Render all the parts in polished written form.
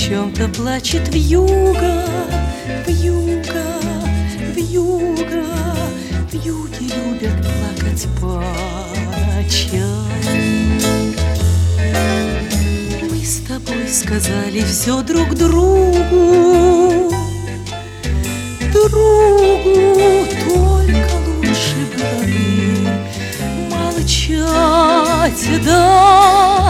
чем-то плачет вьюга, вьюга, вьюга. Вьюги любят плакать по ночам. Мы с тобой сказали все друг другу, другу, только лучше было бы молчать, да,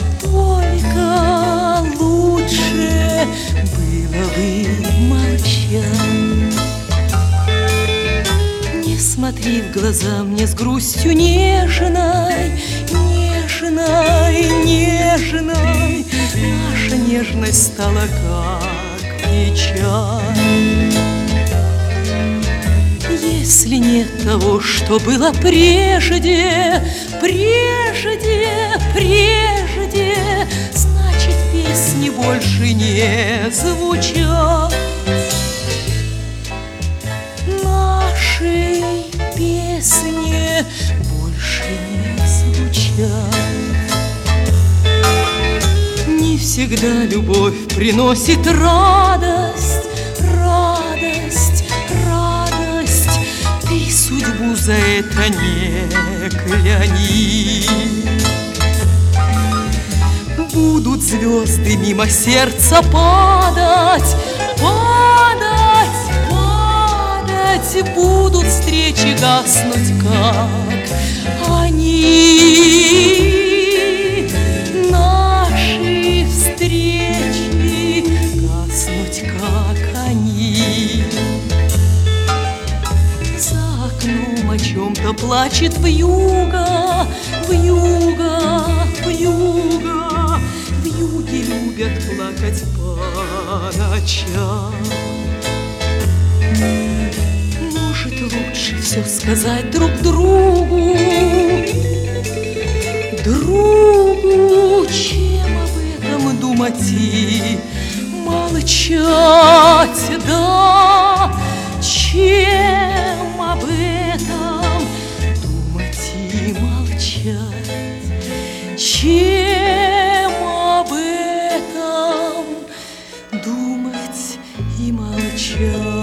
только лучше было бы молчать. Не смотри в глаза мне с грустью нежной, нежной, нежной. Наша нежность стала как печаль. Если нет того, что было прежде, прежде, прежде, значит, песни больше не звучат. Нашей песни больше не звучат. Не всегда любовь приносит радость, радость, радость. Ты судьбу за это не кляни. Будут звезды мимо сердца падать, падать, падать. Будут встречи гаснуть, как они. Наши встречи гаснуть, как они. За окном о чем-то плачет вьюга, вьюга, вьюга. Вьюги любят плакать по ночам. Может, лучше все сказать друг другу, другу, чем об этом думать и молчать, да, чем об этом думать и молчать, чем об этом думать и молчать.